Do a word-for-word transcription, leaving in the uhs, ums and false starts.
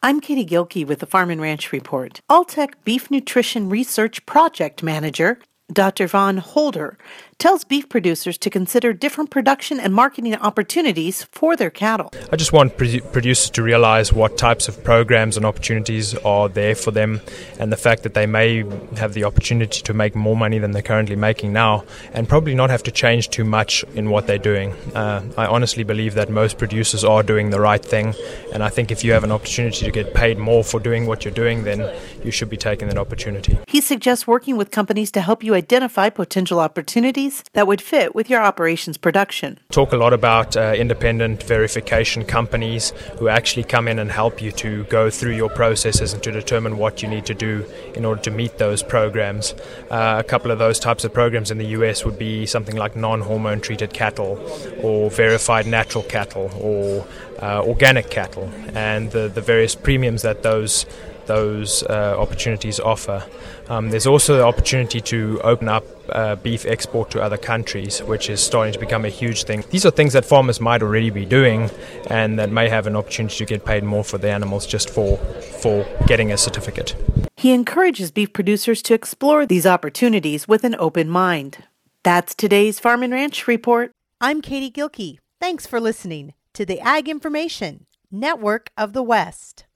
I'm Katie Gilkey with the Farm and Ranch Report. Alltech Beef Nutrition Research Project Manager, Doctor Von Holder, tells beef producers to consider different production and marketing opportunities for their cattle. I just want produ- producers to realize what types of programs and opportunities are there for them, and the fact that they may have the opportunity to make more money than they're currently making now, and probably not have to change too much in what they're doing. Uh, I honestly believe that most producers are doing the right thing, and I think if you have an opportunity to get paid more for doing what you're doing, then you should be taking that opportunity. He suggests working with companies to help you identify potential opportunities that would fit with your operations production. Talk a lot about uh, independent verification companies who actually come in and help you to go through your processes and to determine what you need to do in order to meet those programs. Uh, a couple of those types of programs in the U S would be something like non-hormone treated cattle, or verified natural cattle, or uh, organic cattle, and the, the various premiums that those those uh, opportunities offer. Um, there's also the opportunity to open up uh, beef export to other countries, which is starting to become a huge thing. These are things that farmers might already be doing, and that may have an opportunity to get paid more for the animals just for, for getting a certificate. He encourages beef producers to explore these opportunities with an open mind. That's today's Farm and Ranch Report. I'm Katie Gilkey. Thanks for listening to the Ag Information Network of the West.